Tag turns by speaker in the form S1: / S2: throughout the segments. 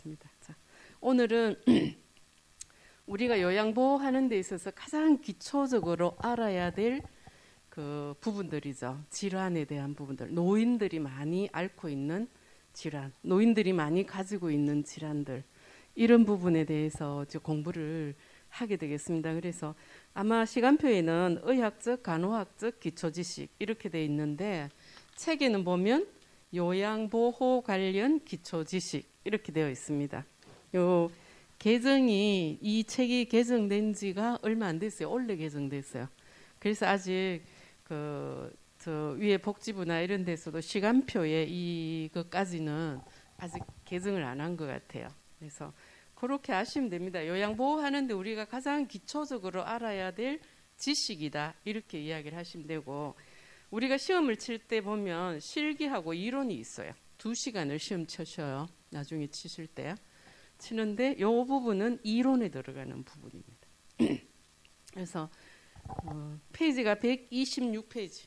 S1: 하겠습니다. 자, 오늘은 우리가 요양보호하는 데 있어서 가장 기초적으로 알아야 될 그 부분들이죠. 질환에 대한 부분들, 노인들이 많이 앓고 있는 질환, 노인들이 많이 가지고 있는 질환들, 이런 부분에 대해서 이제 공부를 하게 되겠습니다. 그래서 아마 시간표에는 의학적, 간호학적 기초지식 이렇게 돼 있는데 책에는 보면 요양보호 관련 기초지식 이렇게 되어 있습니다. 요 개정이, 이 책이 개정된 지가 얼마 안 됐어요. 올해 개정됐어요. 그래서 아직 저 위에 복지부나 이런 데서도 시간표에 이것까지는 아직 개정을 안 한 것 같아요. 그래서 그렇게 아시면 됩니다. 요양보호하는데 우리가 가장 기초적으로 알아야 될 지식이다, 이렇게 이야기를 하시면 되고, 우리가 시험을 칠 때 보면 실기하고 이론이 있어요. 2시간을 시험 쳐셔요. 나중에 치실 때 치는데 이 부분은 이론에 들어가는 부분입니다. 그래서 페이지가 126페이지.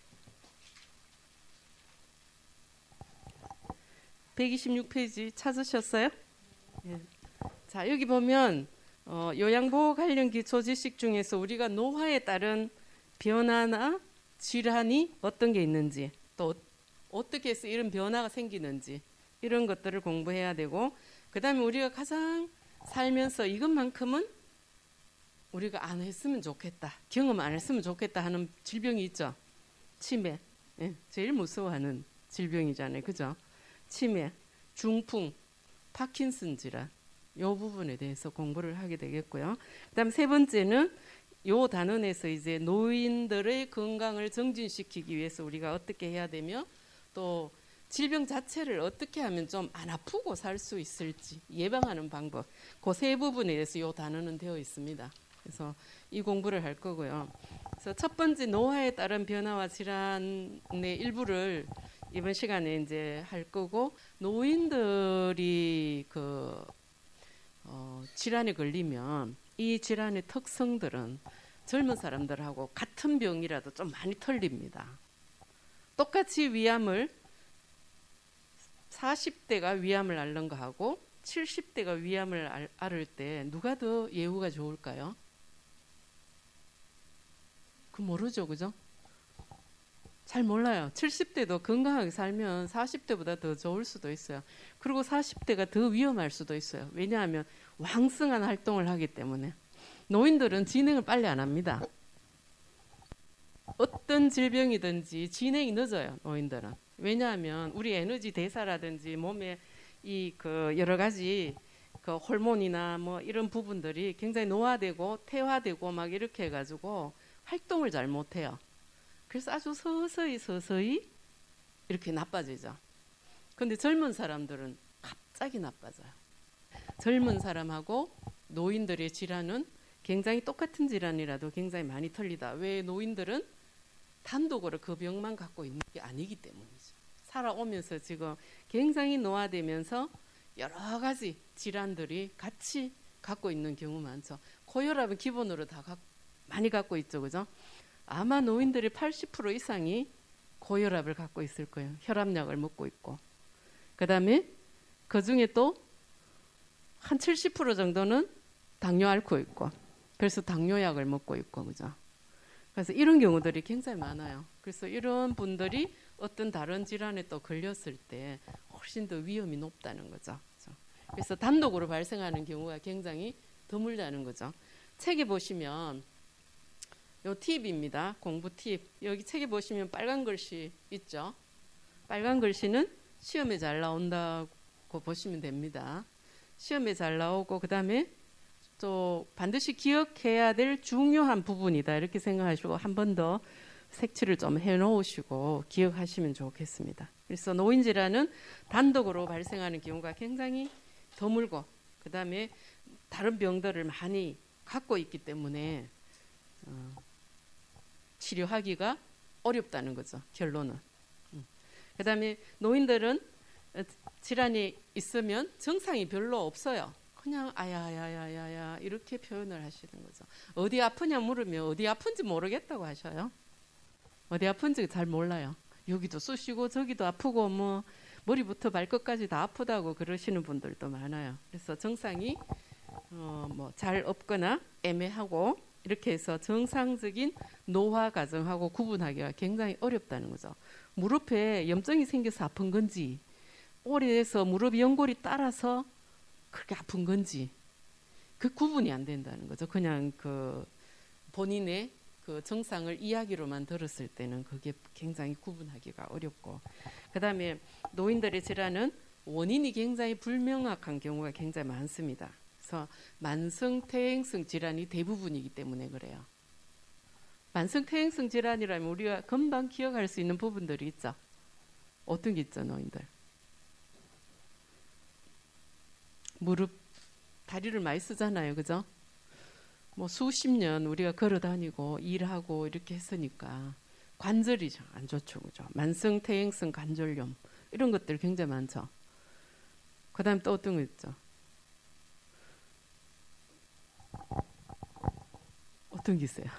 S1: 126페이지 찾으셨어요? 예. 자, 여기 보면 요양보호 관련 기초지식 중에서 우리가 노화에 따른 변화나 질환이 어떤 게 있는지, 또 어떻게 해서 이런 변화가 생기는지, 이런 것들을 공부해야 되고, 그 다음에 우리가 가장 살면서 이것만큼은 우리가 안 했으면 좋겠다, 경험 안 했으면 좋겠다 하는 질병이 있죠. 치매, 예, 제일 무서워하는 질병이잖아요. 그죠? 치매, 중풍, 파킨슨 질환, 이 부분에 대해서 공부를 하게 되겠고요. 그 다음 세 번째는 요 단원에서 이제 노인들의 건강을 정진시키기 위해서 우리가 어떻게 해야 되며, 또 질병 자체를 어떻게 하면 좀 안 아프고 살 수 있을지 예방하는 방법, 그 세 부분에 대해서 요 단원은 되어 있습니다. 그래서 이 공부를 할 거고요. 그래서 첫 번째 노화에 따른 변화와 질환의 일부를 이번 시간에 이제 할 거고, 노인들이 질환에 걸리면 이 질환의 특성들은 젊은 사람들하고 같은 병이라도 좀 많이 틀립니다. 똑같이 위암을 40대가 위암을 앓는 거하고 70대가 위암을 앓을 때 누가 더 예후가 좋을까요? 그 모르죠, 그죠? 잘 몰라요. 70대도 건강하게 살면 40대보다 더 좋을 수도 있어요. 그리고 40대가 더 위험할 수도 있어요. 왜냐하면 왕성한 활동을 하기 때문에. 노인들은 진행을 빨리 안 합니다. 어떤 질병이든지 진행이 늦어요, 노인들은. 왜냐하면 우리 에너지 대사라든지 몸에 여러 가지 호르몬이나 뭐 이런 부분들이 굉장히 노화되고 퇴화되고 막 이렇게 해가지고 활동을 잘 못해요. 그래서 아주 서서히 이렇게 나빠지죠. 근데 젊은 사람들은 갑자기 나빠져요. 젊은 사람하고 노인들의 질환은 굉장히 똑같은 질환이라도 굉장히 많이 틀리다. 왜? 노인들은 단독으로 그 병만 갖고 있는 게 아니기 때문이죠. 살아오면서 지금 굉장히 노화되면서 여러 가지 질환들이 같이 갖고 있는 경우 많죠. 고혈압은 기본으로 다 많이 갖고 있죠, 그죠? 아마 노인들의 80% 이상이 고혈압을 갖고 있을 거예요. 혈압약을 먹고 있고, 그 다음에 그 중에 또 한 70% 정도는 당뇨 앓고 있고, 그래서 당뇨약을 먹고 있고, 그죠? 그래서 이런 경우들이 굉장히 많아요. 그래서 이런 분들이 어떤 다른 질환에 또 걸렸을 때 훨씬 더 위험이 높다는 거죠. 그래서 단독으로 발생하는 경우가 굉장히 드물다는 거죠. 책에 보시면 요 팁입니다. 공부 팁. 여기 책에 보시면 빨간 글씨 있죠. 빨간 글씨는 시험에 잘 나온다고 보시면 됩니다. 시험에 잘 나오고, 그 다음에 또 반드시 기억해야 될 중요한 부분이다, 이렇게 생각하시고 한 번 더 색칠을 좀 해놓으시고 기억하시면 좋겠습니다. 그래서 노인질환은 단독으로 발생하는 경우가 굉장히 드물고, 그 다음에 다른 병들을 많이 갖고 있기 때문에 치료하기가 어렵다는 거죠, 결론은. 그 다음에 노인들은 질환이 있으면 증상이 별로 없어요. 그냥 아야야야야야 이렇게 표현을 하시는 거죠. 어디 아프냐 물으면 어디 아픈지 모르겠다고 하셔요. 어디 아픈지 잘 몰라요. 여기도 쑤시고 저기도 아프고 뭐 머리부터 발끝까지 다 아프다고 그러시는 분들도 많아요. 그래서 정상이 뭐 잘 없거나 애매하고 이렇게 해서 정상적인 노화 과정하고 구분하기가 굉장히 어렵다는 거죠. 무릎에 염증이 생겨서 아픈 건지 오래돼서 무릎 연골이 따라서 그렇게 아픈 건지 그 구분이 안 된다는 거죠. 그냥 그 본인의 그 정상을 이야기로만 들었을 때는 그게 굉장히 구분하기가 어렵고, 그 다음에 노인들의 질환은 원인이 굉장히 불명확한 경우가 굉장히 많습니다. 그래서 만성퇴행성 질환이 대부분이기 때문에 그래요. 만성퇴행성 질환이라면 우리가 금방 기억할 수 있는 부분들이 있죠. 어떤 게 있죠, 노인들? 무릎, 다리를 많이 쓰잖아요, 그죠? 뭐 수십 년 우리가 걸어 다니고 일하고 이렇게 했으니까 관절이 안 좋죠, 그죠? 만성퇴행성 관절염 이런 것들 굉장히 많죠. 그다음 또 어떤 거 있죠? 어떤 게 있어요?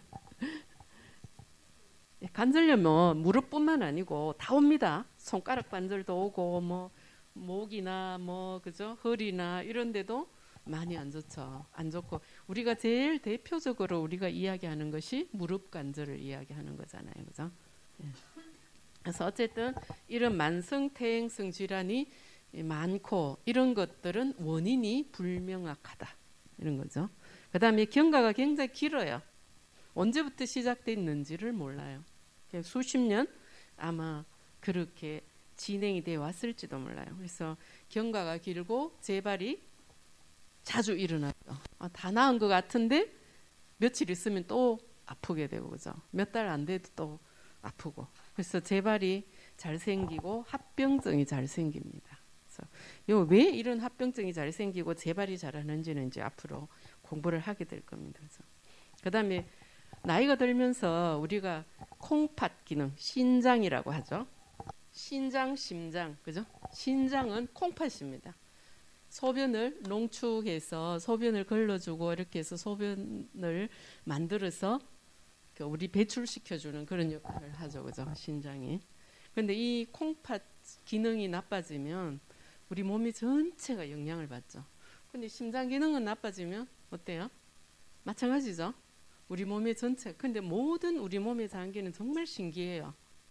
S1: 관절염은 무릎뿐만 아니고 다 옵니다. 손가락 관절도 오고 뭐 목이나 뭐 그죠? 허리나 이런 데도 많이 안 좋죠. 안 좋고 우리가 제일 대표적으로 우리가 이야기하는 것이 무릎 관절을 이야기하는 거잖아요. 그죠? 예. 그래서 어쨌든 이런 만성퇴행성 질환이 많고 이런 것들은 원인이 불명확하다. 이런 거죠. 그 다음에 경과가 굉장히 길어요. 언제부터 시작됐는지를 몰라요. 수십 년 아마 그렇게 진행이 되어 왔을지도 몰라요. 그래서 경과가 길고 재발이 자주 일어나죠. 다 나은 것 같은데 며칠 있으면 또 아프게 되고 그죠. 몇 달 안 돼도 또 아프고. 그래서 재발이 잘 생기고 합병증이 잘 생깁니다. 그래서 왜 이런 합병증이 잘 생기고 재발이 잘 하는지는 이제 앞으로 공부를 하게 될 겁니다. 그 다음에 나이가 들면서 우리가 콩팥 기능, 신장이라고 하죠. 신장, 심장, 그죠? 신장은 콩팥입니다. 소변을 농축해서 소변을 걸러주고 이렇게 해서 소변을 만들어서 우리 배출시켜주는 그런 역할을 하죠, 그죠? 신장이. 그런데 이 콩팥 기능이 나빠지면 우리 몸이 전체가 영향을 받죠. 근데 심장 기능은 나빠지면 어때요? 마찬가지죠. 우리 몸의 전체. 근데 모든 우리 몸의 장기는 정말 신기해요.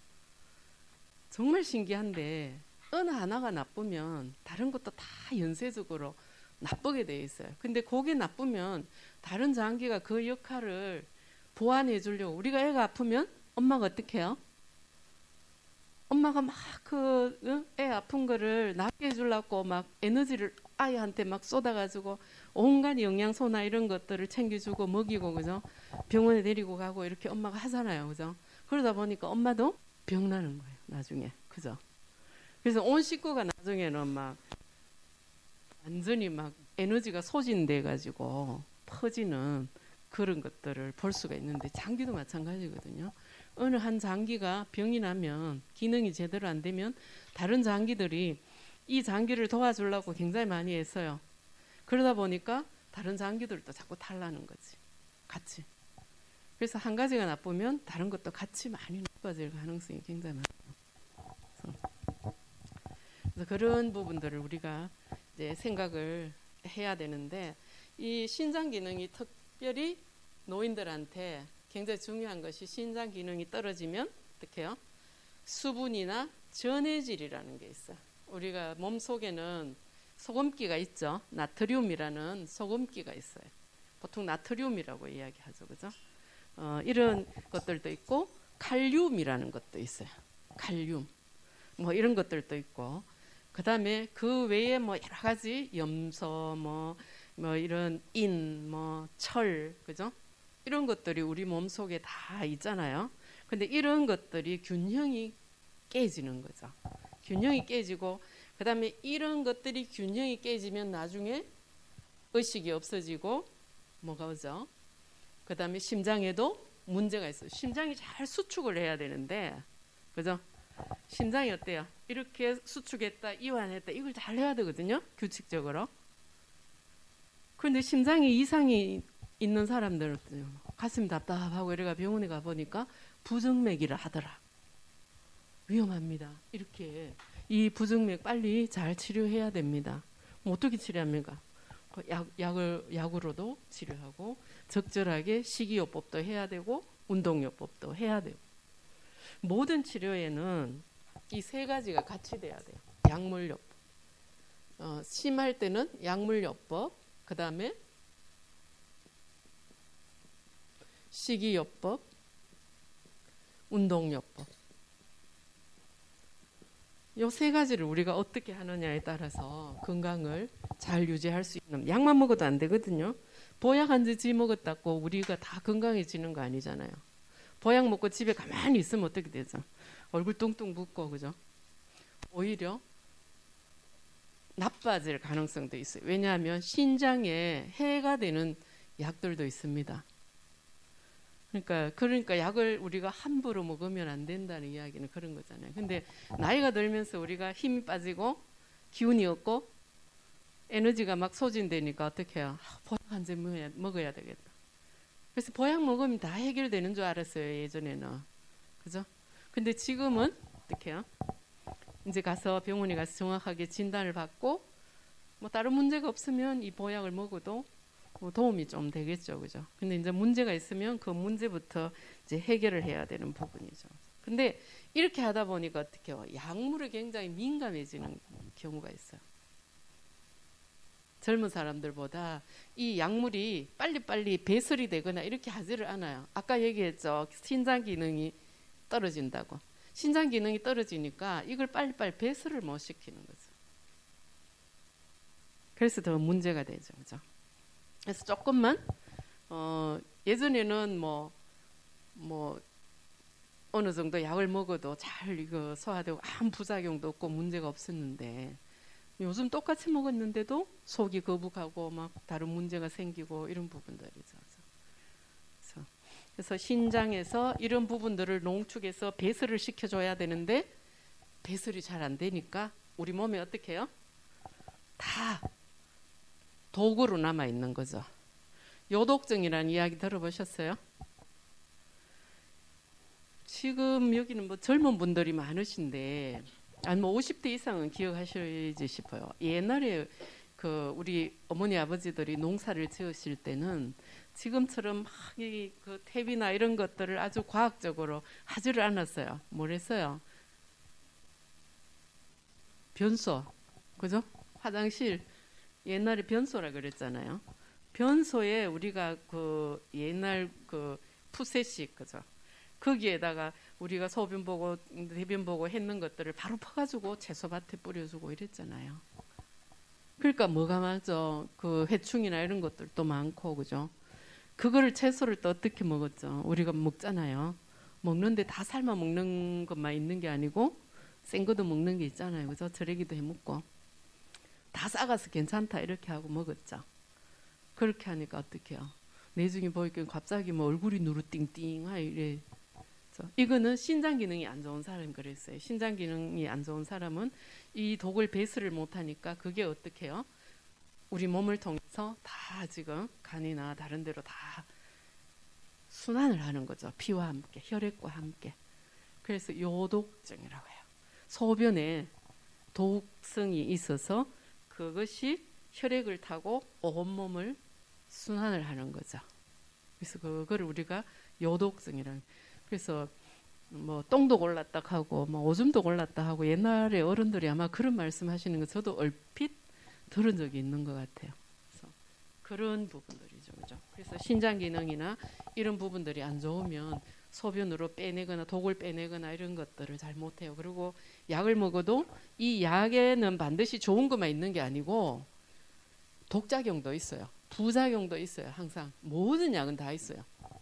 S1: 정말 신기한데 어느 하나가 나쁘면 다른 것도 다 연쇄적으로 나쁘게 돼 있어요. 근데 그게 나쁘면 다른 장기가 그 역할을 보완해 주려고, 우리가 애가 아프면 엄마가 어떻게 해요? 엄마가 막 그 애 아픈 거를 낫게 해주려고 막 에너지를 아이한테 막 쏟아가지고 온갖 영양소나 이런 것들을 챙겨주고 먹이고 그죠? 병원에 데리고 가고 이렇게 엄마가 하잖아요, 그죠? 그러다 보니까 엄마도 병 나는 거예요, 나중에, 그죠? 그래서 온 식구가 나중에는 막 완전히 막 에너지가 소진돼 가지고 퍼지는 그런 것들을 볼 수가 있는데 장기도 마찬가지거든요. 어느 한 장기가 병이 나면 기능이 제대로 안 되면 다른 장기들이 이 장기를 도와주려고 굉장히 많이 애써요. 그러다 보니까 다른 장기들도 자꾸 탈나는 거지, 같이. 그래서 한 가지가 나쁘면 다른 것도 같이 많이 나빠질 가능성이 굉장히 많아요. 그래서 그런 부분들을 우리가 이제 생각을 해야 되는데, 이 신장 기능이 특별히 노인들한테 굉장히 중요한 것이, 신장 기능이 떨어지면 어떻게 해요? 수분이나 전해질이라는 게 있어요. 우리가 몸속에는 소금기가 있죠. 나트륨이라는 소금기가 있어요. 보통 나트륨이라고 이야기하죠, 그죠? 이런 것들도 있고 칼륨이라는 것도 있어요. 칼륨, 뭐 이런 것들도 있고, 그 다음에 그 외에 뭐 여러 가지 염소, 뭐 이런 인, 뭐 철, 그죠? 이런 것들이 우리 몸 속에 다 있잖아요. 근데 이런 것들이 균형이 깨지는 거죠. 균형이 깨지고, 그 다음에 이런 것들이 균형이 깨지면 나중에 의식이 없어지고 뭐가 오죠? 그 다음에 심장에도 문제가 있어요. 심장이 잘 수축을 해야 되는데, 그죠? 심장이 어때요? 이렇게 수축했다, 이완했다, 이걸 잘 해야 되거든요, 규칙적으로. 그런데 심장에 이상이 있는 사람들은 가슴 답답하고 이래가 병원에 가보니까 부정맥이라 하더라. 위험합니다. 이렇게 이 부정맥 빨리 잘 치료해야 됩니다. 뭐 어떻게 치료합니까? 약으로도 치료하고 적절하게 식이요법도 해야 되고 운동요법도 해야 되고 모든 치료에는 이 세 가지가 같이 돼야 돼요. 약물요법. 심할 때는 약물요법, 그 다음에 식이요법, 운동요법. 이 세 가지를 우리가 어떻게 하느냐에 따라서 건강을 잘 유지할 수 있는, 약만 먹어도 안 되거든요. 보약 한 지 먹었다고 우리가 다 건강해지는 거 아니잖아요. 보약 먹고 집에 가만히 있으면 어떻게 되죠? 얼굴 뚱뚱 붓고, 그죠? 오히려 나빠질 가능성도 있어요. 왜냐하면 신장에 해가 되는 약들도 있습니다. 그러니까 약을 우리가 함부로 먹으면 안 된다는 이야기는 그런 거잖아요. 근데 나이가 들면서 우리가 힘이 빠지고 기운이 없고 에너지가 막 소진되니까 어떻게 해요? 보약 한 잔 먹어야 되겠다. 그래서 보약 먹으면 다 해결되는 줄 알았어요, 예전에는. 그죠? 근데 지금은 어떻게 해요? 이제 가서 병원에 가서 정확하게 진단을 받고 뭐 다른 문제가 없으면 이 보약을 먹어도 뭐 도움이 좀 되겠죠, 그죠? 근데 이제 문제가 있으면 그 문제부터 이제 해결을 해야 되는 부분이죠. 근데 이렇게 하다 보니까 어떻게 해요? 약물에 굉장히 민감해지는 경우가 있어요. 젊은 사람들보다 이 약물이 빨리빨리 배설이 되거나 이렇게 하지를 않아요. 아까 얘기했죠. 신장 기능이 떨어진다고. 신장 기능이 떨어지니까 이걸 빨리빨리 배설을 못 시키는 거죠. 그래서 더 문제가 되죠, 그죠? 그래서 조금만 예전에는 뭐 어느 정도 약을 먹어도 잘 이거 소화되고 아무 부작용도 없고 문제가 없었는데 요즘 똑같이 먹었는데도 속이 거북하고 막 다른 문제가 생기고 이런 부분들이죠. 그래서 신장에서 이런 부분들을 농축해서 배설을 시켜줘야 되는데 배설이 잘 안 되니까 우리 몸에 어떻게 해요? 다 독으로 남아 있는 거죠. 요독증이라는 이야기 들어보셨어요? 지금 여기는 뭐 젊은 분들이 많으신데 아니 뭐 50대 이상은 기억하실지 싶어요. 옛날에 그 우리 어머니 아버지들이 농사를 지으실 때는 지금처럼 막 그 탭이나 이런 것들을 아주 과학적으로 하지를 않았어요. 뭘 했어요? 변소, 그죠? 화장실 옛날에 변소라 그랬잖아요. 변소에 우리가 그 옛날 그 푸세식, 그죠? 거기에다가 우리가 소변 보고 대변 보고 했는 것들을 바로 퍼가지고 채소밭에 뿌려주고 이랬잖아요. 그러니까 뭐가 많죠? 그 해충이나 이런 것들도 많고, 그죠? 그거를 채소를 또 어떻게 먹었죠? 우리가 먹잖아요. 먹는데 다 삶아 먹는 것만 있는 게 아니고 생 것도 먹는 게 있잖아요, 그죠? 절이기도 해 먹고 다 싸가서 괜찮다 이렇게 하고 먹었죠. 그렇게 하니까 어떻게 해요? 내중에 보니까 갑자기 뭐 얼굴이 누르띵띵하 이래. 이거는 신장 기능이 안 좋은 사람이 그랬어요. 신장 기능이 안 좋은 사람은 이 독을 배설을 못하니까 그게 어떻게 해요? 우리 몸을 통해서 다 지금 간이나 다른 데로 다 순환을 하는 거죠. 피와 함께, 혈액과 함께. 그래서 요독증이라고 해요. 소변에 독성이 있어서 그것이 혈액을 타고 온몸을 순환을 하는 거죠. 그래서 그거를 우리가 요독증이라는. 그래서 뭐 똥도 골랐다 하고 뭐 오줌도 골랐다 하고 옛날에 어른들이 아마 그런 말씀하시는 거 저도 얼핏 들은 적이 있는 것 같아요. 그래서 그런 부분들이죠, 그죠? 그래서 신장 기능이나 이런 부분들이 안 좋으면 소변으로 빼내거나 독을 빼내거나 이런 것들을 잘 못해요. 그리고 약을 먹어도 이 약에는 반드시 좋은 것만 있는 게 아니고 독작용도 있어요. 부작용도 있어요. 항상 모든 약은 다 있어요.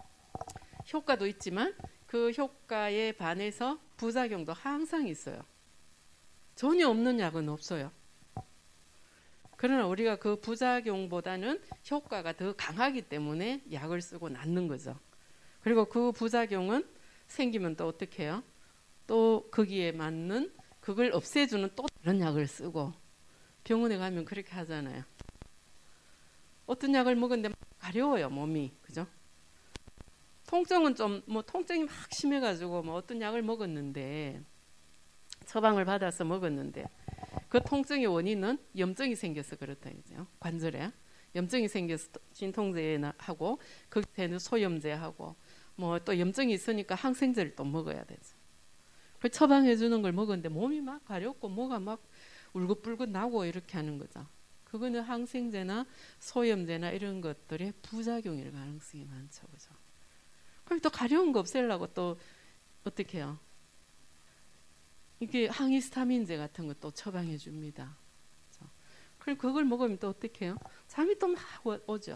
S1: 효과도 있지만 그 효과에 반해서 부작용도 항상 있어요. 전혀 없는 약은 없어요. 그러나 우리가 그 부작용보다는 효과가 더 강하기 때문에 약을 쓰고 낫는 거죠. 그리고 그 부작용은 생기면 또 어떻게 해요? 또 거기에 맞는 그걸 없애주는 또 다른 약을 쓰고 병원에 가면 그렇게 하잖아요. 어떤 약을 먹었는데 가려워요, 몸이. 그죠? 통증은 좀 뭐 통증이 막 심해가지고 뭐 어떤 약을 먹었는데 처방을 받아서 먹었는데 그 통증의 원인은 염증이 생겨서 그렇다 이죠. 관절에 염증이 생겨서 진통제하고 극테는 소염제하고 뭐 또 염증이 있으니까 항생제를 또 먹어야 되죠. 그 처방해 주는 걸 먹었는데 몸이 막 가렵고 뭐가 막 울긋불긋 나고 이렇게 하는 거죠. 그거는 항생제나 소염제나 이런 것들의 부작용일 가능성이 많죠. 그죠? 그럼 또 가려운 거 없애려고 또 어떻게 해요? 이게 항히스타민제 같은 것도 처방해 줍니다. 그럼 그걸 먹으면 또 어떻게 해요? 잠이 또 막 오죠.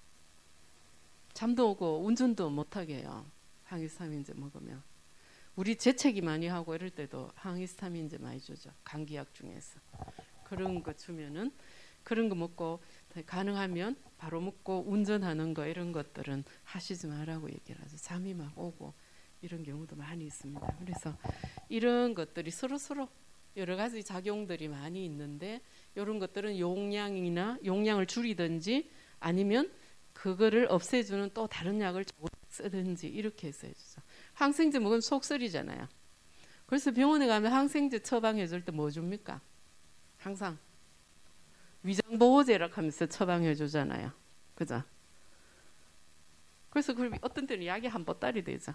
S1: 잠도 오고 운전도 못하게 해요. 항히스타민제 먹으면. 우리 재채기 많이 하고 이럴 때도 항히스타민제 많이 주죠. 감기약 중에서. 그런 거 주면은 그런 거 먹고 가능하면 바로 먹고 운전하는 거 이런 것들은 하시지 말라고 얘기를 하죠. 잠이 막 오고 이런 경우도 많이 있습니다. 그래서 이런 것들이 서로 여러 가지 작용들이 많이 있는데 이런 것들은 용량을 줄이든지 아니면 그거를 없애주는 또 다른 약을 쓰든지 이렇게 해서 해주죠. 항생제 먹으면 속 쓰리잖아요. 그래서 병원에 가면 항생제 처방해 줄 때 뭐 줍니까? 항상 위장보호제라고 하면서 처방해 주잖아요. 그죠? 그래서 어떤 때는 약이 한 보따리 되죠.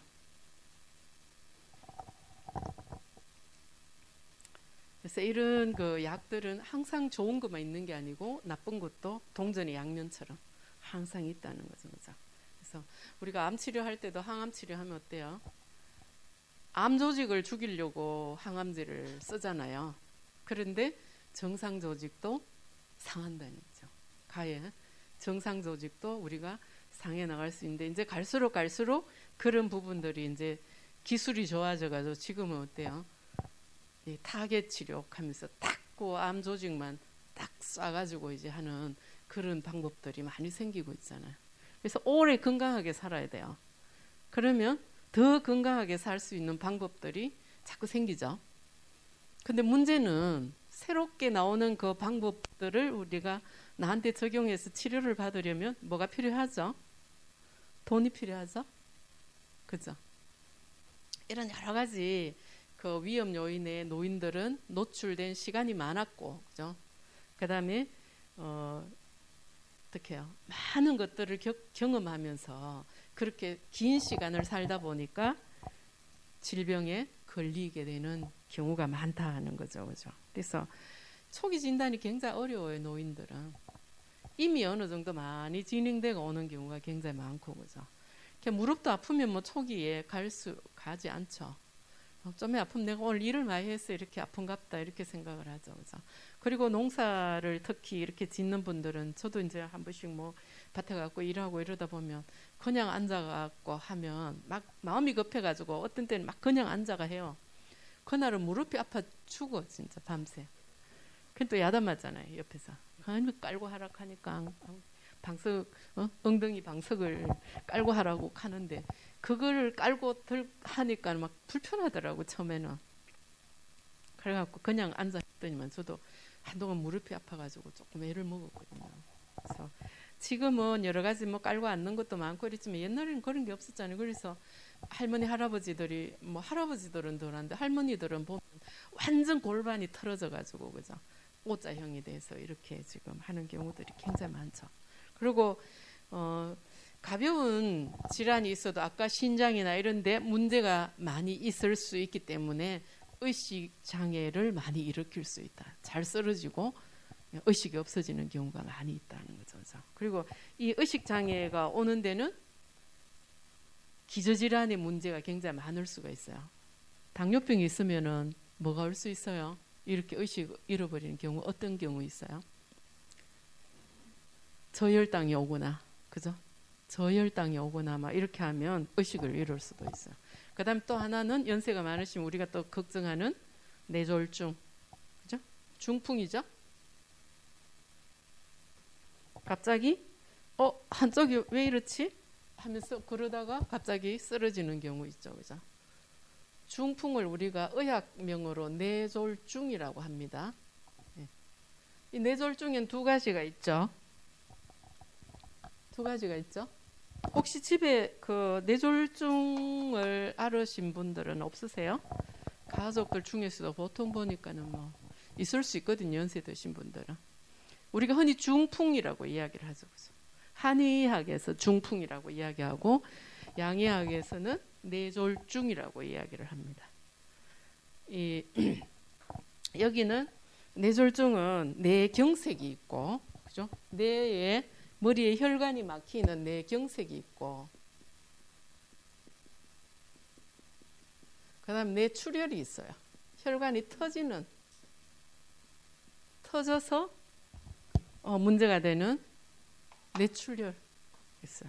S1: 그래서 이런 그 약들은 항상 좋은 것만 있는 게 아니고 나쁜 것도 동전의 양면처럼 항상 있다는 거죠. 그죠? 그래서 우리가 암 치료할 때도 항암 치료하면 어때요? 암 조직을 죽이려고 항암제를 쓰잖아요. 그런데 정상 조직도 상한다는 거죠. 가해 정상 조직도 우리가 상해 나갈 수 있는데 이제 갈수록 그런 부분들이 이제 기술이 좋아져가지고 지금은 어때요? 이 타겟 치료하면서 딱 그 암 조직만 딱 쏴가지고 이제 하는 그런 방법들이 많이 생기고 있잖아요. 그래서 오래 건강하게 살아야 돼요. 그러면 더 건강하게 살 수 있는 방법들이 자꾸 생기죠. 근데 문제는 새롭게 나오는 그 방법들을 우리가 나한테 적용해서 치료를 받으려면 뭐가 필요하죠? 돈이 필요하죠? 그죠? 이런 여러 가지 그 위험 요인에 노인들은 노출된 시간이 많았고, 그죠? 그 다음에, 어떻게 해요? 많은 것들을 경험하면서 그렇게 긴 시간을 살다 보니까 질병에 걸리게 되는 경우가 많다 하는 거죠. 그죠? 그래서 초기 진단이 굉장히 어려워요, 노인들은. 이미 어느 정도 많이 진행되고 오는 경우가 굉장히 많고, 그죠? 무릎도 아프면 뭐 초기에 가지 않죠. 좀 아프면 내가 오늘 일을 많이 해서 이렇게 아픈갑다 이렇게 생각을 하죠. 그죠? 그리고 농사를 특히 이렇게 짓는 분들은 저도 이제 한 번씩 뭐 밭에 가고 일하고 이러다 보면 그냥 앉아갖고 하면 막 마음이 급해가지고 어떤 때는 막 그냥 앉아가 해요. 그날은 무릎이 아파 죽어 진짜 밤새. 그건 또 야단 맞잖아요 옆에서. 아니 깔고 하라 하니까 엉덩이 방석을 깔고 하라고 하는데 그걸 깔고 하니까 막 불편하더라고 처음에는. 그래갖고 그냥 앉아 있더니만 저도 한동안 무릎이 아파가지고 조금 애를 먹었거든요. 그래서 지금은 여러 가지 뭐 깔고 앉는 것도 많고 그랬지만 옛날에는 그런 게 없었잖아요. 그래서 할머니 할아버지들이 뭐 할아버지들은 덜한데 할머니들은 보면 완전 골반이 틀어져가지고 그죠? O자형이 돼서 이렇게 지금 하는 경우들이 굉장히 많죠. 그리고 가벼운 질환이 있어도 아까 신장이나 이런 데 문제가 많이 있을 수 있기 때문에 의식 장애를 많이 일으킬 수 있다. 잘 쓰러지고 의식이 없어지는 경우가 많이 있다는 거죠. 그리고 이 의식 장애가 오는 데는 기저질환의 문제가 굉장히 많을 수가 있어요. 당뇨병이 있으면은 뭐가 올 수 있어요? 이렇게 의식 잃어버리는 경우 어떤 경우 있어요? 저혈당이 오거나, 그죠? 저혈당이 오거나 막 이렇게 하면 의식을 잃을 수도 있어요. 그다음 또 하나는 연세가 많으시면 우리가 또 걱정하는 뇌졸중, 그죠? 중풍이죠? 갑자기 한쪽이 왜 이렇지? 하면서 그러다가 갑자기 쓰러지는 경우 있죠, 그죠? 중풍을 우리가 의학명으로 뇌졸중이라고 합니다. 이 뇌졸중엔 두 가지가 있죠. 혹시 집에 그 뇌졸중을 앓으신 분들은 없으세요? 가족들 중에서도 보통 보니까는 뭐 있을 수 있거든요. 연세 드신 분들은. 우리가 흔히 중풍이라고 이야기를 하죠. 한의학에서 중풍이라고 이야기하고 양의학에서는 뇌졸중이라고 이야기를 합니다. 여기는 뇌졸중은 뇌경색이 있고, 그죠? 뇌에 머리에 혈관이 막히는 뇌경색이 있고, 그다음 뇌출혈이 있어요. 혈관이 터져서 문제가 되는 뇌출혈 있어요.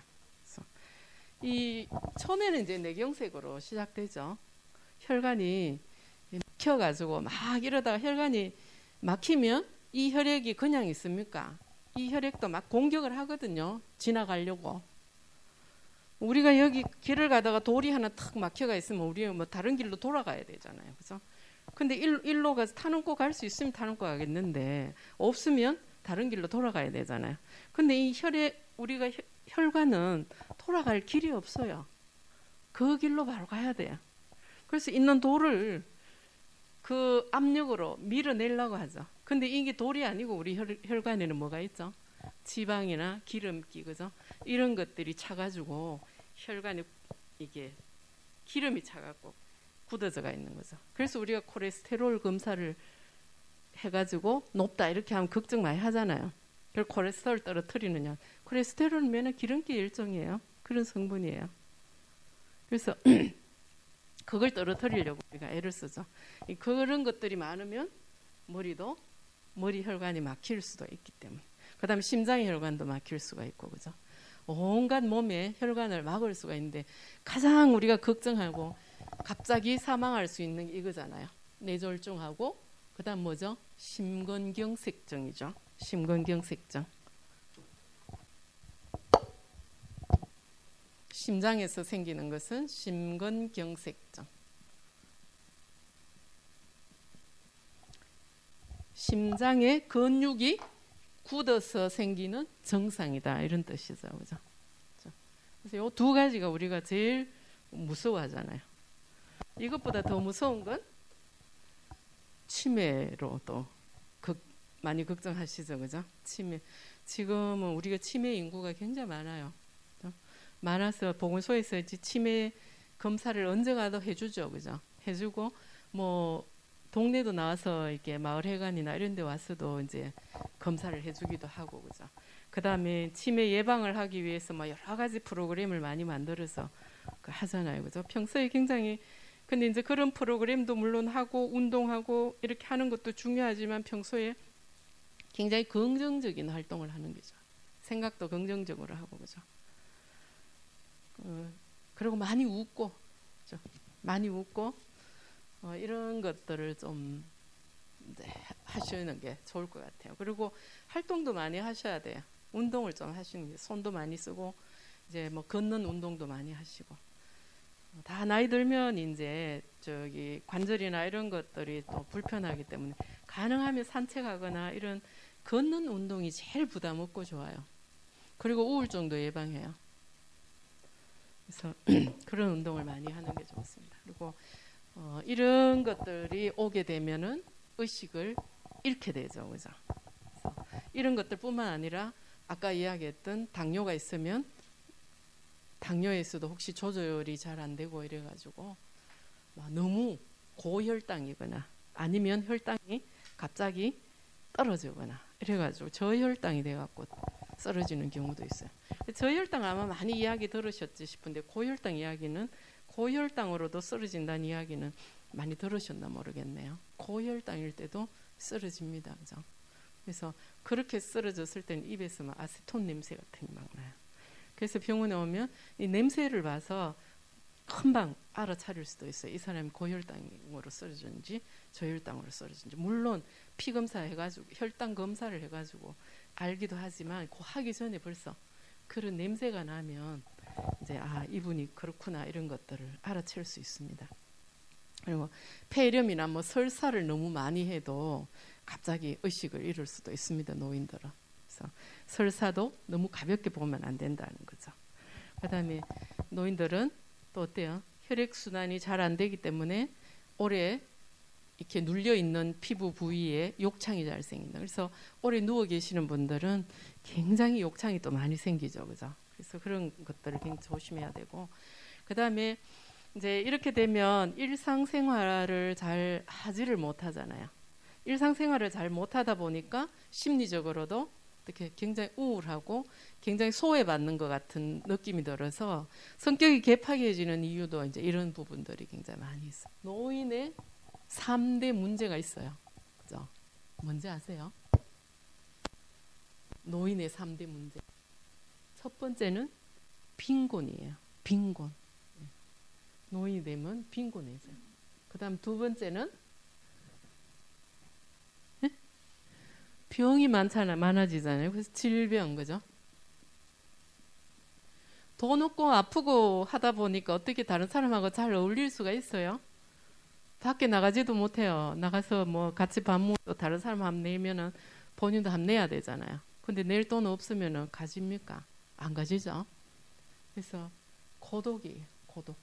S1: 이 처음에는 이제 뇌경색으로 시작되죠. 혈관이 막혀가지고 막 이러다가 혈관이 막히면 이 혈액이 그냥 있습니까? 이 혈액도 막 공격을 하거든요. 지나가려고. 우리가 여기 길을 가다가 돌이 하나 탁 막혀가 있으면 우리 뭐 다른 길로 돌아가야 되잖아요. 그죠? 근데 일로 가서 타는코 갈 수 있으면 타는코 가겠는데 없으면 다른 길로 돌아가야 되잖아요. 근데 이 우리가 혈관은 돌아갈 길이 없어요. 그 길로 바로 가야 돼요. 그래서 있는 돌을 그 압력으로 밀어내려고 하죠. 근데 이게 돌이 아니고 우리 혈관에는 뭐가 있죠? 지방이나 기름기, 그죠? 이런 것들이 차가지고 혈관에 이게 기름이 차갖고 굳어져가 있는 거죠. 그래서 우리가 콜레스테롤 검사를 해가지고 높다 이렇게 하면 걱정 많이 하잖아요. 그걸 콜레스테롤 떨어뜨리느냐? 콜레스테롤은 기름기 일종이에요. 그런 성분이에요. 그래서 그걸 떨어뜨리려고 우리가 애를 쓰죠. 그런 것들이 많으면 머리 혈관이 막힐 수도 있기 때문에. 그다음에 심장의 혈관도 막힐 수가 있고, 그죠? 온갖 몸의 혈관을 막을 수가 있는데 가장 우리가 걱정하고 갑자기 사망할 수 있는 게 이거잖아요. 뇌졸중하고 그다음 뭐죠? 심근경색증이죠. 심근경색증. 심장에서 생기는 것은 심근경색증. 심장의 근육이 굳어서 생기는 증상이다 이런 뜻이죠, 그죠? 그래서 이 두 가지가 우리가 제일 무서워하잖아요. 이것보다 더 무서운 건 치매로 또 많이 걱정하시죠, 그죠? 치매. 지금은 우리가 치매 인구가 굉장히 많아요. 그죠? 많아서 보건소에서 치매 검사를 언제 가도 해주죠, 그죠? 해주고 뭐 동네도 나와서 이렇게 마을회관이나 이런 데 와서도 이제 검사를 해주기도 하고, 그죠? 그 다음에 치매 예방을 하기 위해서 막 여러 가지 프로그램을 많이 만들어서 하잖아요, 그죠? 평소에 굉장히, 근데 이제 그런 프로그램도 물론 하고 운동하고 이렇게 하는 것도 중요하지만 평소에 굉장히 긍정적인 활동을 하는 거죠. 생각도 긍정적으로 하고, 그죠? 그리고 많이 웃고, 그죠? 많이 웃고, 이런 것들을 좀 하시는 게 좋을 것 같아요. 그리고 활동도 많이 하셔야 돼요. 운동을 좀 하시는 게, 손도 많이 쓰고 이제 뭐 걷는 운동도 많이 하시고. 다 나이 들면 이제 저기 관절이나 이런 것들이 또 불편하기 때문에 가능하면 산책하거나 이런 걷는 운동이 제일 부담 없고 좋아요. 그리고 우울증도 예방해요. 그래서 그런 운동을 많이 하는 게 좋습니다. 그리고 이런 것들이 오게 되면은 의식을 잃게 되죠, 그죠? 그래서 이런 것들뿐만 아니라 아까 이야기했던 당뇨가 있으면 당뇨에서도 혹시 조절이 잘 안 되고 이래가지고 너무 고혈당이거나 아니면 혈당이 갑자기 떨어지거나 이래가지고 저혈당이 돼갖고 쓰러지는 경우도 있어요. 저혈당 아마 많이 이야기 들으셨지 싶은데 고혈당 이야기는 고혈당으로도 쓰러진다는 이야기는 많이 들으셨나 모르겠네요. 고혈당일 때도 쓰러집니다, 그죠? 그래서 그렇게 쓰러졌을 때는 입에서 막 아세톤 냄새 같은 게 막 나요. 그래서 병원에 오면 이 냄새를 봐서 금방 알아차릴 수도 있어요. 이 사람이 고혈당으로 쓰러졌는지 저혈당으로 쓰러졌는지. 물론 피 검사 해가지고 혈당 검사를 해가지고 알기도 하지만 그 하기 전에 벌써 그런 냄새가 나면 이제 이분이 그렇구나 이런 것들을 알아챌 수 있습니다. 그리고 폐렴이나 뭐 설사를 너무 많이 해도 갑자기 의식을 잃을 수도 있습니다, 노인들은. 그래서 설사도 너무 가볍게 보면 안 된다는 거죠. 그다음에 노인들은 또 어때요? 혈액순환이 잘 안 되기 때문에 오래 이렇게 눌려 있는 피부 부위에 욕창이 잘 생긴다. 그래서 오래 누워 계시는 분들은 굉장히 욕창이 또 많이 생기죠, 그죠? 그래서 그런 것들을 굉장히 조심해야 되고, 그 다음에 이제 이렇게 되면 일상생활을 잘 하지를 못하잖아요. 일상생활을 잘 못하다 보니까 심리적으로도 이렇게 굉장히 우울하고 굉장히 소외받는 것 같은 느낌이 들어서 성격이 개팍해지는 이유도 이제 이런 부분들이 굉장히 많이 있어요. 노인의 3대 문제가 있어요. 그죠? 뭔지 아세요? 노인의 3대 문제. 첫 번째는 빈곤이에요. 빈곤. 노인이 되면 빈곤해져요. 그 다음 두 번째는 병이 많아지잖아요. 그래서 질병, 그죠? 돈 없고 아프고 하다 보니까 어떻게 다른 사람하고 잘 어울릴 수가 있어요? 밖에 나가지도 못해요. 나가서 뭐 같이 밥 먹고 다른 사람 함 내면은 본인도 함 내야 되잖아요. 근데 낼 돈 없으면은 가집니까? 안 가지죠. 그래서 고독이에요. 고독.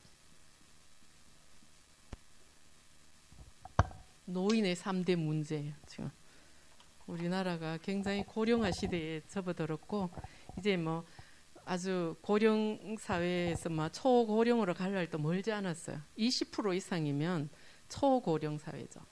S1: 노인의 3대 문제예요. 지금 우리나라가 굉장히 고령화 시대에 접어들었고 이제 뭐 아주 고령 사회에서 막 초고령으로 갈 날도 멀지 않았어요. 20% 이상이면 초고령 사회죠.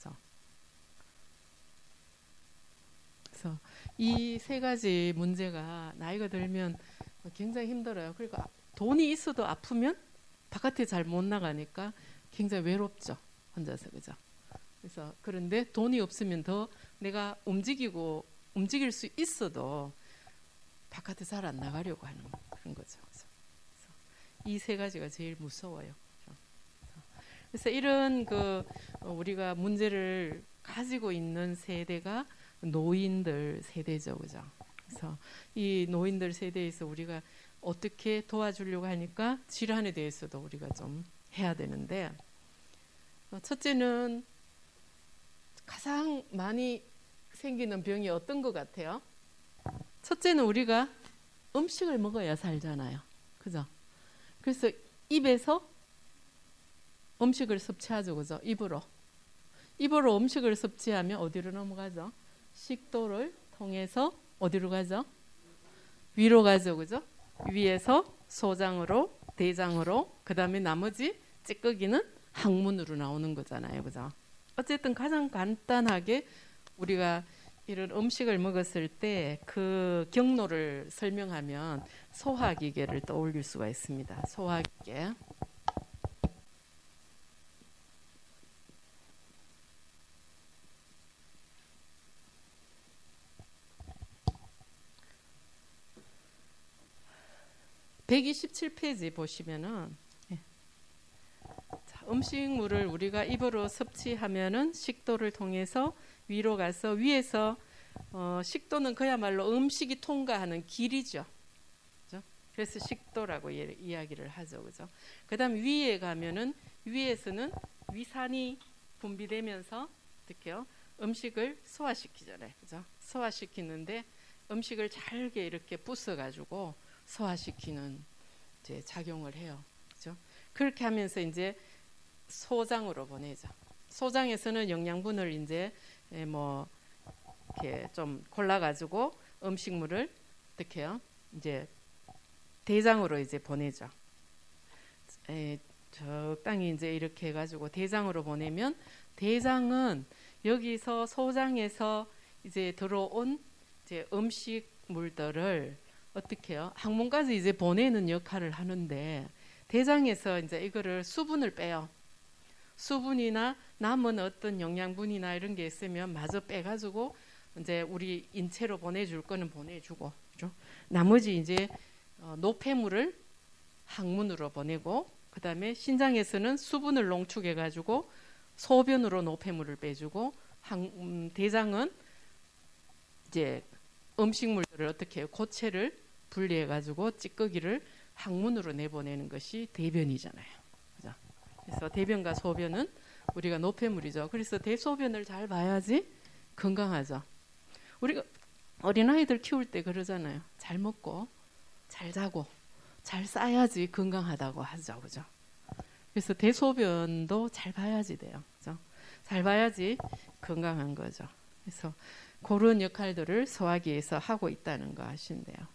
S1: 그래서 이 세 가지 문제가 나이가 들면 굉장히 힘들어요. 그리고 돈이 있어도 아프면 바깥에 잘 못 나가니까 굉장히 외롭죠. 혼자서, 그죠? 그래서 그런데 돈이 없으면 더 내가 움직일 수 있어도 바깥에 잘 안 나가려고 하는 그런 거죠. 이 세 가지가 제일 무서워요. 그래서 이런 우리가 문제를 가지고 있는 세대가 노인들 세대죠, 그죠? 그래서 이 노인들 세대에서 우리가 어떻게 도와주려고 하니까 질환에 대해서도 우리가 좀 해야 되는데, 첫째는 가장 많이 생기는 병이 어떤 것 같아요? 첫째는 우리가 음식을 먹어야 살잖아요. 그죠? 그래서 입에서 음식을 섭취하죠. 그죠? 입으로 음식을 섭취하면 어디로 넘어가죠? 식도를 통해서 어디로 가죠? 위로 가죠. 그죠? 위에서 소장으로, 대장으로, 그 다음에 나머지 찌꺼기는 항문으로 나오는 거잖아요. 그죠? 어쨌든 가장 간단하게 우리가 이런 음식을 먹었을 때 그 경로를 설명하면 소화기계를 떠올릴 수가 있습니다. 소화기계. (127페이지) 보시면은 음식물을 우리가 입으로 섭취하면은 식도를 통해서 위로 가서 위에서 식도는 그야말로 음식이 통과하는 길이죠. 그죠? 그래서 식도라고 이야기를 하죠. 그죠? 그다음 위에 가면은 위에서는 위산이 분비되면서 어떻게요? 음식을 소화시키잖아요. 그죠? 소화시키는데 음식을 잘게 이렇게 부숴 가지고 소화시키는 이제 작용을 해요. 그죠? 그렇게 하면서 이제 소장으로 보내죠. 소장에서는 영양분을 이제 뭐 이렇게 좀 골라가지고 음식물을 어떻게요? 이제 대장으로 이제 보내죠. 적당히 이제 이렇게 해가지고 대장으로 보내면 대장은 여기서 소장에서 이제 들어온 이제 음식물들을 어떻게요? 항문까지 이제 보내는 역할을 하는데 대장에서 이제 이거를 수분을 빼요. 수분이나 남은 어떤 영양분이나 이런 게 있으면 마저 빼가지고 이제 우리 인체로 보내줄 거는 보내주고, 그죠? 나머지 이제 노폐물을 항문으로 보내고, 그 다음에 신장에서는 수분을 농축해가지고 소변으로 노폐물을 빼주고, 대장은 이제 음식물들을 어떻게 해요? 고체를 분리해가지고 찌꺼기를 항문으로 내보내는 것이 대변이잖아요. 그죠? 그래서 대변과 소변은 우리가 노폐물이죠. 그래서 대소변을 잘 봐야지 건강하죠. 우리가 어린아이들 키울 때 그러잖아요. 잘 먹고 잘 자고 잘 싸야지 건강하다고 하죠. 그죠? 그래서 대소변도 잘 봐야지 돼요. 그죠? 잘 봐야지 건강한 거죠. 그래서 그런 역할들을 소화기에서 하고 있다는 거 아시면 돼요.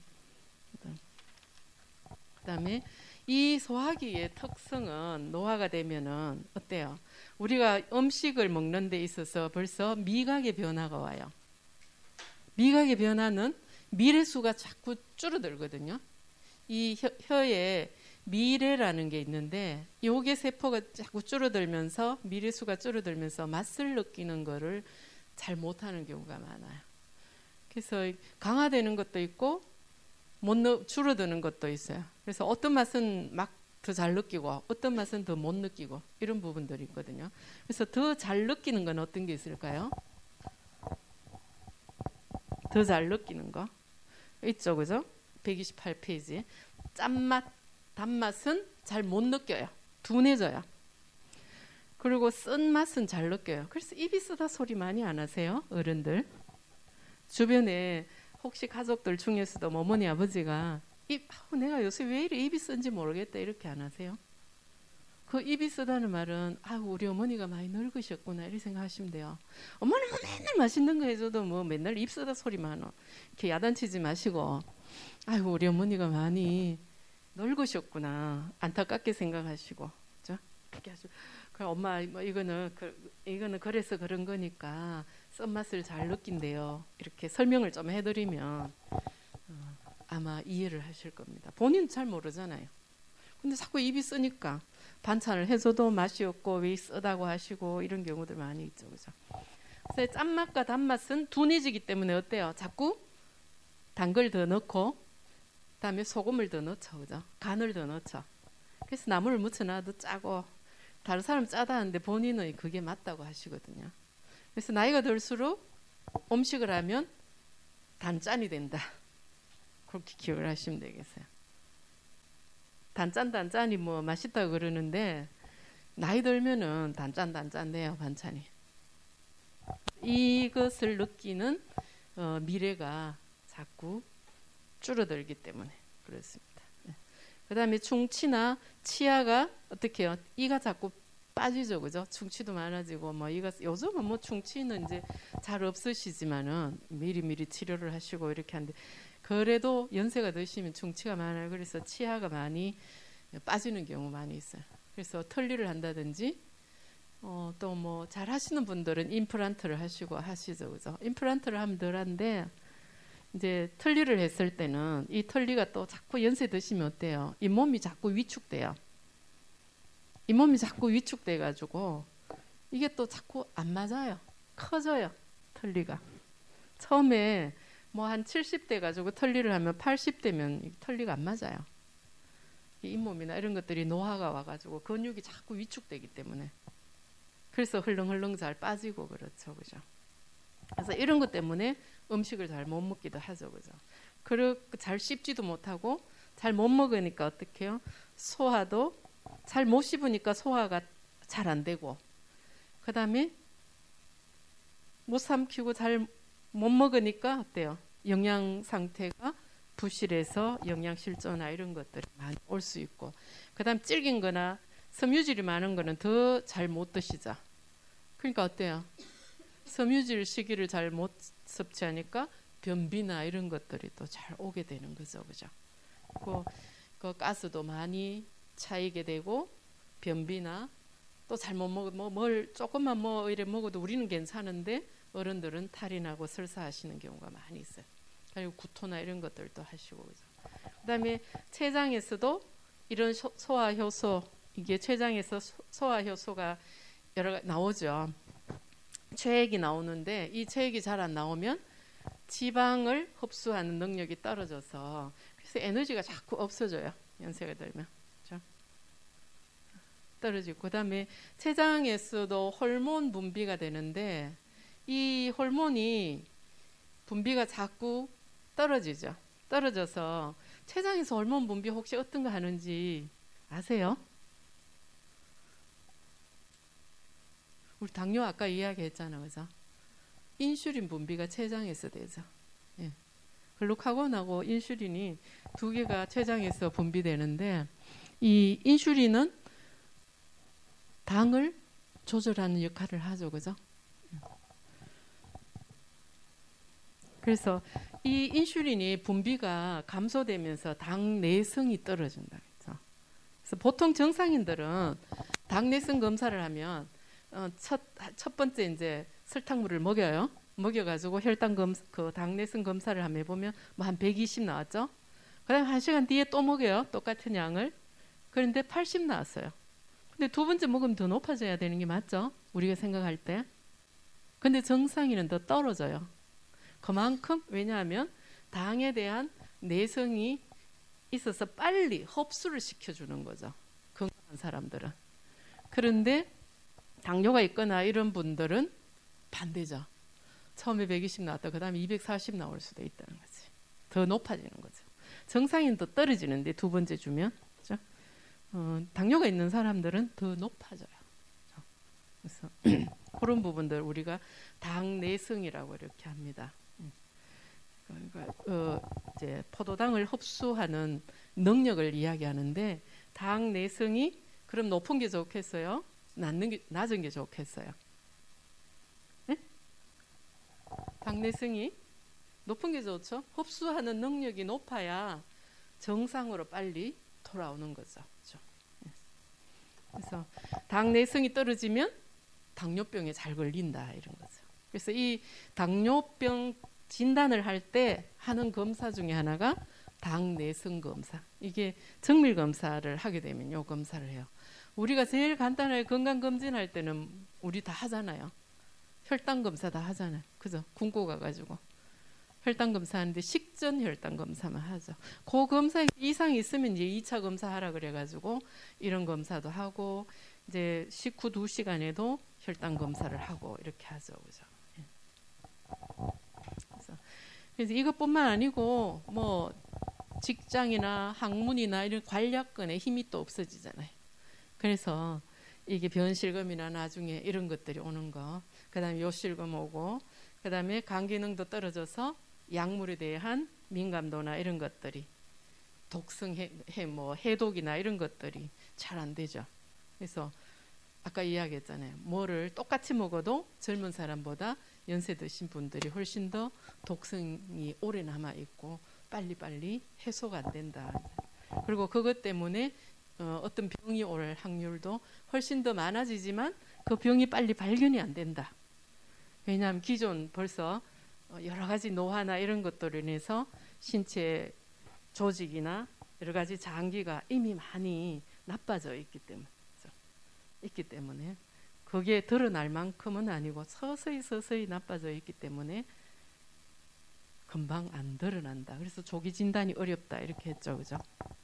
S1: 그다음에 이 소화기의 특성은 노화가 되면은 어때요? 우리가 음식을 먹는 데 있어서 벌써 미각의 변화가 와요. 미각의 변화는 미래수가 자꾸 줄어들거든요. 이 혀에 미래라는 게 있는데 요게 세포가 자꾸 줄어들면서 미래수가 줄어들면서 맛을 느끼는 거를 잘 못하는 경우가 많아요. 그래서 강화되는 것도 있고 줄어드는 것도 있어요. 그래서 어떤 맛은 막 더 잘 느끼고 어떤 맛은 더 못 느끼고 이런 부분들이 있거든요. 그래서 더 잘 느끼는 건 어떤 게 있을까요? 더 잘 느끼는 거 있죠, 그죠? 128페이지. 짠맛, 단맛은 잘 못 느껴요. 둔해져요. 그리고 쓴맛은 잘 느껴요. 그래서 입이 쓰다 소리 많이 안 하세요? 어른들. 주변에 혹시 가족들 중에서도 어머니 아버지가 내가 요새 왜 이래 입이 쓴지 모르겠다 이렇게 안 하세요? 그 입이 쓰다는 말은 우리 어머니가 많이 늙으셨구나 이렇게 생각하시면 돼요. 어머니는 맨날 맛있는 거 해줘도 뭐 맨날 입 쓰다 소리만 이렇게 야단치지 마시고 우리 어머니가 많이 늙으셨구나 안타깝게 생각하시고 그렇죠? 그렇게 하시고 그럼 엄마 뭐 이거는 그래서 그런 거니까 쓴맛을 잘 느낀대요. 이렇게 설명을 좀 해드리면 아마 이해를 하실 겁니다. 본인은 잘 모르잖아요. 근데 자꾸 입이 쓰니까 반찬을 해줘도 맛이 없고 왜 쓰다고 하시고 이런 경우들 많이 있죠, 그죠? 그래서 짠맛과 단맛은 둔해지기 때문에 어때요? 자꾸 단 걸 더 넣고 그다음에 소금을 더 넣죠, 그죠? 간을 더 넣죠. 그래서 나물을 무쳐놔도 짜고 다른 사람 짜다 하는데 본인은 그게 맞다고 하시거든요. 그래서 나이가 들수록 음식을 하면 단짠이 된다. 그렇게 기억을 하시면 되겠어요. 단짠이 뭐 맛있다고 그러는데 나이 들면은 단짠돼요 반찬이. 이것을 느끼는 미래가 자꾸 줄어들기 때문에 그렇습니다. 그 다음에 충치나 치아가 어떻게 해요? 이가 자꾸 빠지죠, 그죠? 충치도 많아지고 뭐 이가 요즘은 뭐 충치는 이제 잘 없으시지만은 미리미리 치료를 하시고 이렇게 하는데 그래도 연세가 드시면 충치가 많아요. 그래서 치아가 많이 빠지는 경우 많이 있어요. 그래서 털리를 한다든지 또 뭐 잘 하시는 분들은 임플란트를 하시죠, 그죠? 임플란트를 하면 덜한데 이제 털리를 했을 때는 이 털리가 또 자꾸 연세 드시면 어때요? 잇몸이 자꾸 위축돼요. 잇몸이 자꾸 위축돼 가지고 이게 또 자꾸 안 맞아요. 커져요, 털리가. 처음에 뭐 한 70대 가지고 털리를 하면 80대면 털리가 안 맞아요. 잇몸이나 이런 것들이 노화가 와가지고 근육이 자꾸 위축되기 때문에 그래서 흘렁흘렁 잘 빠지고 그렇죠, 그죠? 그래서 이런 것 때문에 음식을 잘 못 먹기도 하죠, 그죠? 그리고 잘 씹지도 못하고 잘 못 먹으니까 어떻게 해요? 소화도 잘 못 씹으니까 소화가 잘 안 되고 그 다음에 못 삼키고 잘 못 먹으니까 어때요? 영양 상태가 부실해서 영양실조나 이런 것들이 많이 올 수 있고 그 다음 질긴 거나 섬유질이 많은 거는 더 잘 못 드시죠. 그러니까 어때요? 섬유질 시기를 잘 못 섭취하니까 변비나 이런 것들이 또 잘 오게 되는 거죠, 그죠? 그 가스도 많이 차이게 되고 변비나 또 잘못 먹어 뭘 조금만 뭐 이래 먹어도 우리는 괜찮은데 어른들은 탈이 나고 설사하시는 경우가 많이 있어요. 그리고 구토나 이런 것들도 하시고 그죠. 그다음에 췌장에서도 이런 소화 효소 이게 췌장에서 소화 효소가 여러 가지 나오죠. 체액이 나오는데 이 체액이 잘 안 나오면 지방을 흡수하는 능력이 떨어져서 그래서 에너지가 자꾸 없어져요. 연세가 들면. 그렇죠? 떨어지고 그다음에 췌장에서도 호르몬 분비가 되는데 이 호르몬이 분비가 자꾸 떨어지죠. 떨어져서 췌장에서 호르몬 분비 혹시 어떤 거 하는지 아세요? 우리 당뇨 아까 이야기했잖아, 그죠? 인슐린 분비가 췌장에서 되죠. 예. 글루카곤하고 인슐린이 두 개가 췌장에서 분비되는데 이 인슐린은 당을 조절하는 역할을 하죠, 그죠? 그래서 이 인슐린이 분비가 감소되면서 당 내성이 떨어진다. 그래서 보통 정상인들은 당 내성 검사를 하면 첫 번째 이제 설탕물을 먹여요. 먹여가지고 혈당 그 당내성 검사를 한번 해보면 뭐 한 120 나왔죠. 그다음 1시간 뒤에 또 먹여요. 똑같은 양을. 그런데 80 나왔어요. 근데 두 번째 먹으면 더 높아져야 되는 게 맞죠? 우리가 생각할 때. 근데 정상인은 더 떨어져요. 그만큼 왜냐하면 당에 대한 내성이 있어서 빨리 흡수를 시켜주는 거죠. 건강한 사람들은. 그런데 당뇨가 있거나 이런 분들은 반대죠. 처음에 120 나왔다 그 다음에 240 나올 수도 있다는 거지. 더 높아지는 거죠. 정상인도 떨어지는데 두 번째 주면 그렇죠? 당뇨가 있는 사람들은 더 높아져요. 그래서 그런 부분들 우리가 당내성이라고 이렇게 합니다. 그러니까 이제 포도당을 흡수하는 능력을 이야기하는데 당내성이 그럼 높은 게 좋겠어요? 낮은 게 좋겠어요? 네? 당내성이 높은 게 좋죠. 흡수하는 능력이 높아야 정상으로 빨리 돌아오는 거죠. 그렇죠? 그래서 당내성이 떨어지면 당뇨병에 잘 걸린다 이런 거죠. 그래서 이 당뇨병 진단을 할 때 하는 검사 중에 하나가 당내성 검사. 이게 정밀 검사를 하게 되면 요 검사를 해요. 우리가 제일 간단하게 건강검진할 때는 우리 다 하잖아요. 혈당 검사 다 하잖아요. 그죠? 군고 가가지고 혈당 검사하는데 식전 혈당 검사만 하죠. 그 검사 이상이 있으면 이제 2차 검사하라 그래가지고 이런 검사도 하고 이제 식후 2시간에도 혈당 검사를 하고 이렇게 하죠. 그죠? 그래서 이것뿐만 아니고 뭐 직장이나 학문이나 이런 관략근에 힘이 또 없어지잖아요. 그래서 이게 변실금이나 나중에 이런 것들이 오는 거, 그다음에 요실금 오고, 그다음에 간 기능도 떨어져서 약물에 대한 민감도나 이런 것들이 독성 뭐 해독이나 이런 것들이 잘 안 되죠. 그래서 아까 이야기했잖아요. 뭐를 똑같이 먹어도 젊은 사람보다 연세 드신 분들이 훨씬 더 독성이 오래 남아 있고 빨리빨리 해소가 안 된다. 그리고 그것 때문에 어떤 병이 올 확률도 훨씬 더 많아지지만 그 병이 빨리 발견이 안 된다. 왜냐하면 기존 벌써 여러 가지 노화나 이런 것들로 인해서 신체 조직이나 여러 가지 장기가 이미 많이 나빠져 있기 때문에 그게 드러날 만큼은 아니고 서서히 나빠져 있기 때문에 금방 안 드러난다. 그래서 조기 진단이 어렵다 이렇게 했죠, 그죠?